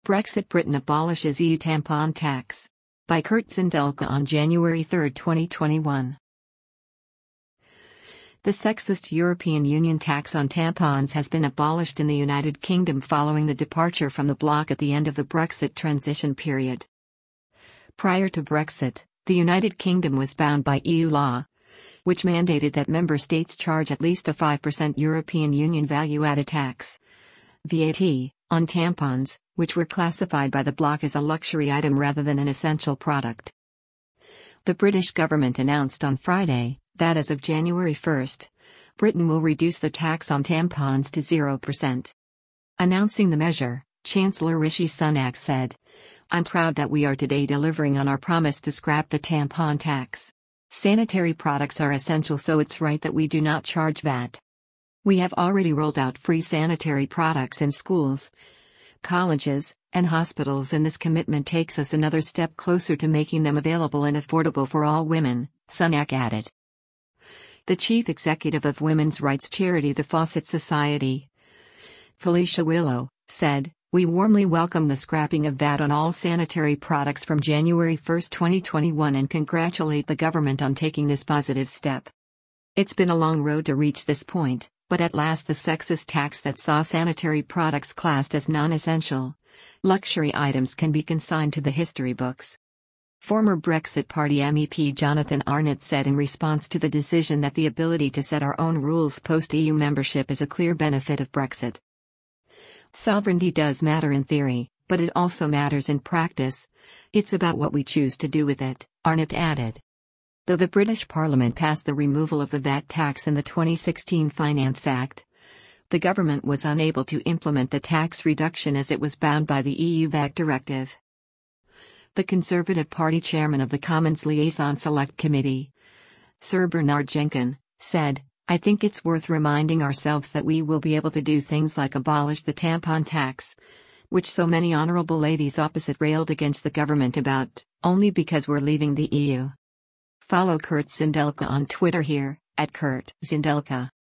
Brexit, Britain abolishes EU tampon tax. By Kurt Zindelka on January 3, 2021. The sexist European Union tax on tampons has been abolished in the United Kingdom following the departure from the bloc at the end of the Brexit transition period. Prior to Brexit, the United Kingdom was bound by EU law, which mandated that member states charge at least a 5% European Union value-added tax, VAT, on tampons, which were classified by the bloc as a luxury item rather than an essential product. The British government announced on Friday that as of January 1, Britain will reduce the tax on tampons to 0%. Announcing the measure, Chancellor Rishi Sunak said, "I'm proud that we are today delivering on our promise to scrap the tampon tax. Sanitary products are essential, so it's right that we do not charge VAT. We have already rolled out free sanitary products in schools, colleges, and hospitals, and this commitment takes us another step closer to making them available and affordable for all women," Sunak added. The chief executive of women's rights charity the Fawcett Society, Felicia Willow, said, "We warmly welcome the scrapping of VAT on all sanitary products from January 1, 2021 and congratulate the government on taking this positive step. It's been a long road to reach this point, but at last the sexist tax that saw sanitary products classed as non-essential luxury items can be consigned to the history books." Former Brexit Party MEP Jonathan Arnott said in response to the decision that the ability to set our own rules post-EU membership is a clear benefit of Brexit. "Sovereignty does matter in theory, but it also matters in practice. It's about what we choose to do with it," Arnott added. Though the British Parliament passed the removal of the VAT tax in the 2016 Finance Act, the government was unable to implement the tax reduction as it was bound by the EU VAT directive. The Conservative Party chairman of the Commons Liaison Select Committee, Sir Bernard Jenkin, said, "I think it's worth reminding ourselves that we will be able to do things like abolish the tampon tax, which so many honourable ladies opposite railed against the government about, only because we're leaving the EU." Follow Kurt Zindelka on Twitter here, @KurtZindelka.